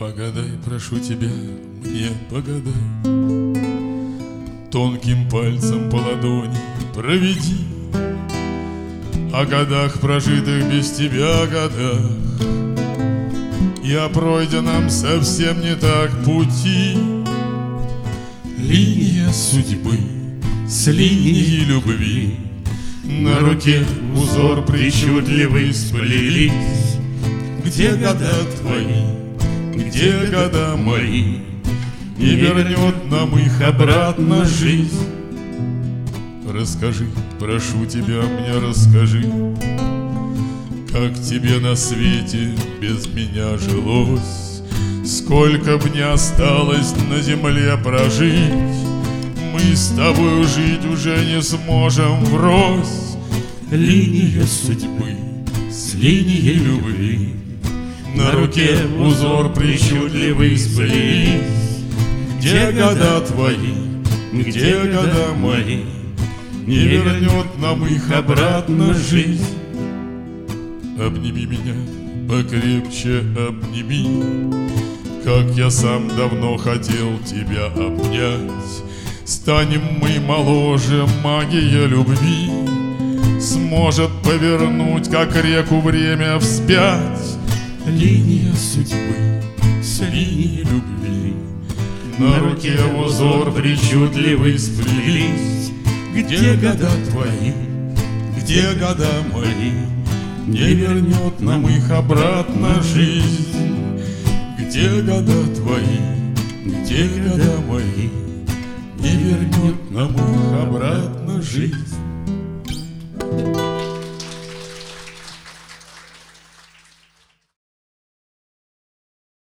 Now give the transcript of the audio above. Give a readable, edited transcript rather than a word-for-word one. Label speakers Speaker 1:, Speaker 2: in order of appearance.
Speaker 1: Погадай, прошу тебя, мне погадай. Тонким пальцем по ладони проведи о годах, прожитых без тебя годах, и о пройденном совсем не так пути. Линия судьбы с линией любви, на руке узор причудливый сплелись. Где года твои, где года мои, и вернет нам их обратно жизнь. Расскажи, прошу тебя, мне расскажи, как тебе на свете без меня жилось, сколько б не осталось на земле прожить. Мы с тобою жить уже не сможем врозь. Линия судьбы с линией любви, на руке узор причудливый сплелись. Где года твои, где года мои, не вернет нам их обратно жизнь. Обними меня, покрепче обними, как я сам давно хотел тебя обнять. Станем мы моложе, магия любви сможет повернуть, как реку, время вспять. Линия судьбы с линией любви, на руке узор причудливый сплелись. Где года твои, где года мои, не вернет нам их обратно жизнь. Где года твои, где года мои, не вернет нам их обратно жизнь.